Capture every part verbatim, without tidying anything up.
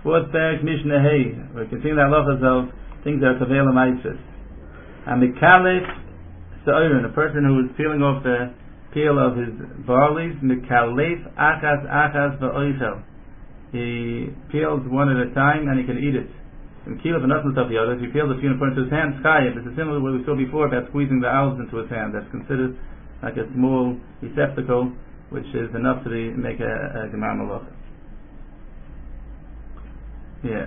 Fourth Perek Mishnah Hey. We're continuing the halachas of things that are kaveil ma'asos. A mikalef sa'orin, a person who is peeling off the peel of his barley, mikalef achas achas va'oichel. He peels one at a time and he can eat it. And kilef and nothing of the other. If he peels a few in front of his hand, chayev. This is similar to what we saw before about squeezing the olives into his hand. That's considered like a small receptacle, which is enough to be, make a, a gemar malacha. Yeah.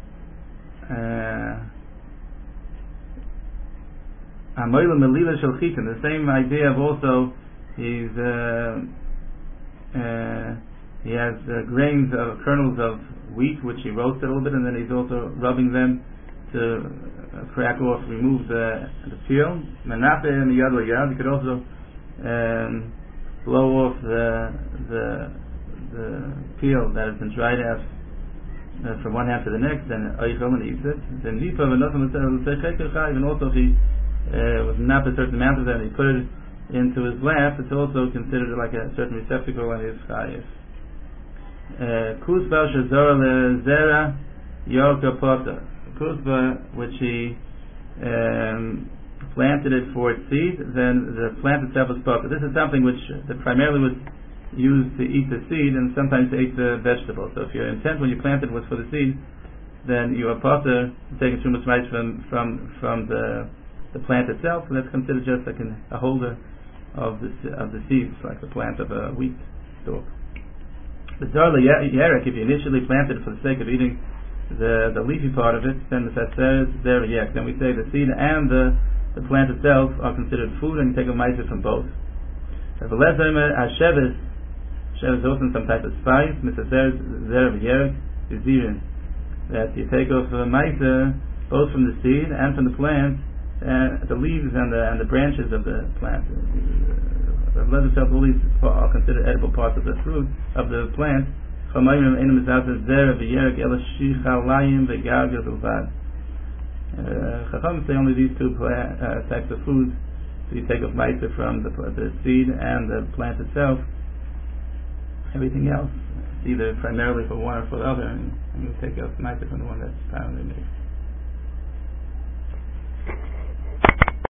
Amoyla melila shel chitin. The same idea of also he's uh, uh, he has uh, grains of kernels of wheat which he roasted a little bit, and then he's also rubbing them to uh, crack off, remove the the peel. Menape and the yad yad. He could also um, blow off the the the peel that has been dried out uh, from one hand to the next. Then oichel and eats it. Then nifa and nothing will say cheker chayiv. And also if he uh, was nap a certain amount of them, he put it into his lap. It's also considered like a certain receptacle on his chayiv. Kuzba shazor lezera yorka pota. Kuzba, which he um, planted it for its seed, then the plant itself is pota. This is something which that primarily was used to eat the seed and sometimes to eat the vegetable. So if your intent when you planted was for the seed, then you are pota taking too much rice from from from the the plant itself, and that's considered just like an, a holder of the of the seeds, like the plant of a wheat stalk. The darla yerek, if you initially planted it for the sake of eating the, the leafy part of it, then the says there yek. Then we say the seed and the, the plant itself are considered food, and you take a ma'aser from both. Sheves, sheves is often some type of spice. Mister says there yerek is zirin, that you take off a ma'aser both from the seed and from the plant, uh, the leaves and the and the branches of the plant. The leather self all these are considered edible parts of the fruit of the plant. Chachamim say only these two plant, uh, types of foods. So you take off ma'aser from the, the seed and the plant itself. Everything else, either primarily for one or for the other, and, and you take off ma'aser from the one that's primarily made.